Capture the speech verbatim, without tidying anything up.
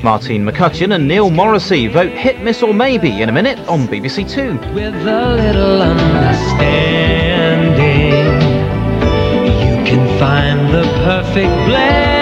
Martine McCutcheon and Neil Morrissey vote hit, miss or maybe in a minute on B B C Two. With a little understanding, you can find the perfect blend.